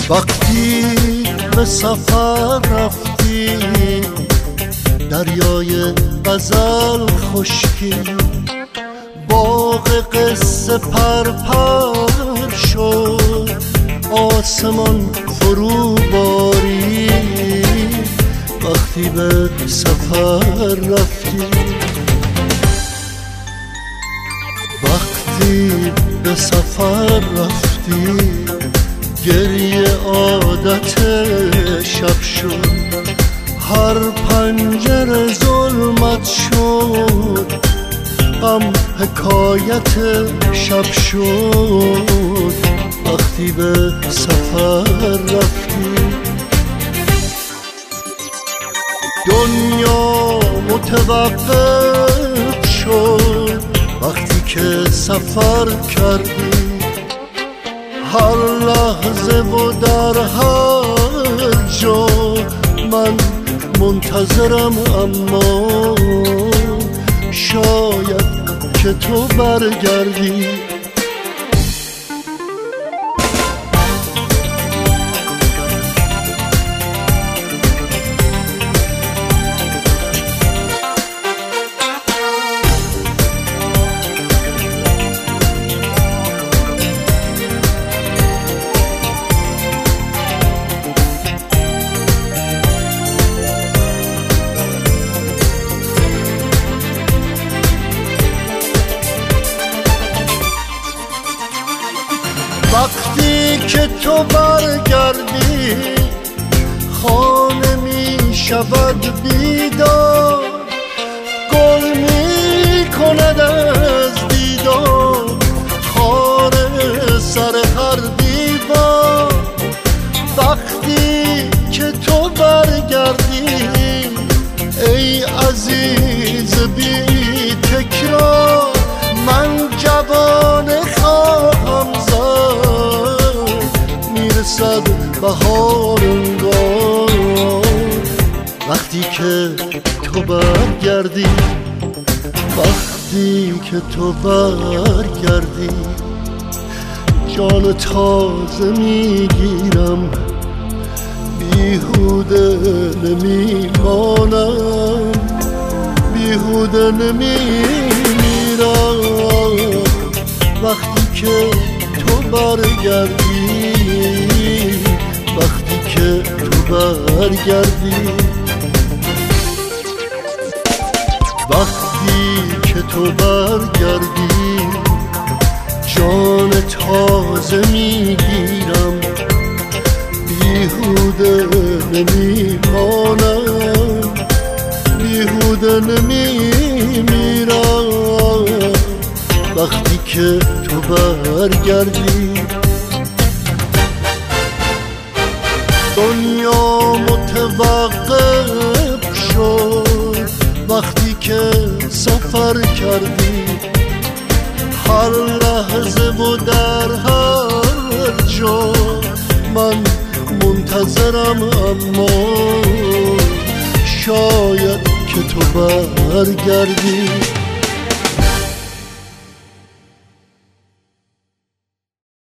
وقتی به سفر رفتی دریای غزل خشکی، باغ قصه پرپر شد، آسمان فرو باری. وقتی به سفر رفتی، وقتی به سفر رفتی، گریه عادت شب شد، هر پنجره ظلمت شد، غم حکایت شب شد. وقتی به سفر رفتی، دنیا متوقف شد. وقتی که سفر کردی، هر لحظه و در هر جا من منتظرم، اما شاید که تو برگردی. وقتی که تو برگردی، خانه می شود بیدار، گل می کند از دیدار خانه سر هر دیوار. وقتی که تو برگردی ای عزیز بی تکرار، من جوانه خواهم زد، میرسد بهار انگار. وقتی که تو برگردی، وقتی که تو برگردی، جان تازه میگیرم، بیهوده نمیمانم، بیهوده نمیمیرم. وقتی که تو برگردی، وقتی که تو برگردی، وقتی که تو برگردی، جان تازه میگیرم، بیهوده نمیمانم، بیهوده نمیمیرم. وقتی که تو برگردی، دنیا متوقف شد. وقتی که سفر کردی، هر لحظه و در هر جا من منتظرم، اما شاید که تو برگردی.